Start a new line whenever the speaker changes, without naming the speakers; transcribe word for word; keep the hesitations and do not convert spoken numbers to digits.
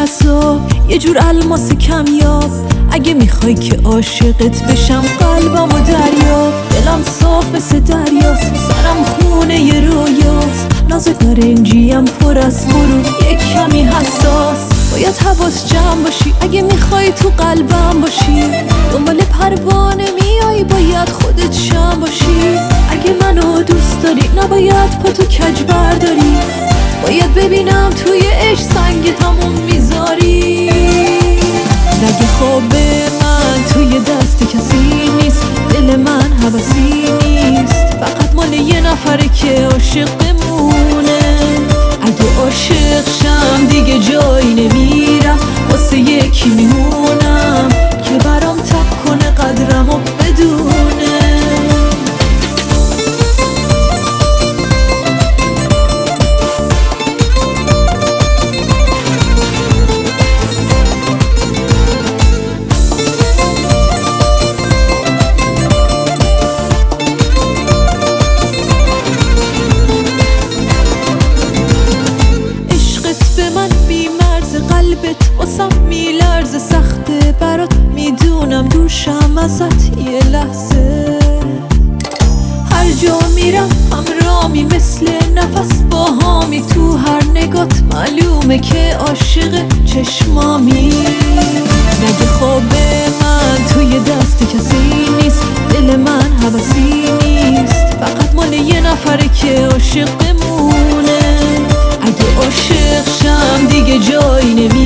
جذاب، یه جور الماس کمیاب. اگه میخوای که عاشقت بشم قلبمو دریاب. دلم صاف مثل دریاست، سرم خونه ی رویاست. نازک نارنجیم پر از برو، یک کمی حساس. باید حواس جمع باشی اگه میخوای تو قلبم باشی. دنبال پروانه میای باید خودت شم باشی. اگه منو دوست داری نباید پا تو کج برداری. باید ببینم توی عشق سنگ تموم میذاری. رگ خواب من توی دست کسی نیست، دل من حوثی نیست، فقط مال یه نفره که عاشق بمونه. اگه عاشق شم دیگه جایی نمیرم، واسه یکی میمونم که برام تب کنه قدرمو بدونه. قلبت واسم میلرزه، سخته برات میدونم، دوشم ازت یه لحظه. هر جا میرم همرامی مثل نفس باهامی، تو هر نگات معلومه که عاشق چشمامی. رگ خواب من توی دست کسی نیست، دل من حوثی نیست، فقط مال یه نفره که عاشق بمونه. اگه عاشق شم دیگه جایی نمیرم،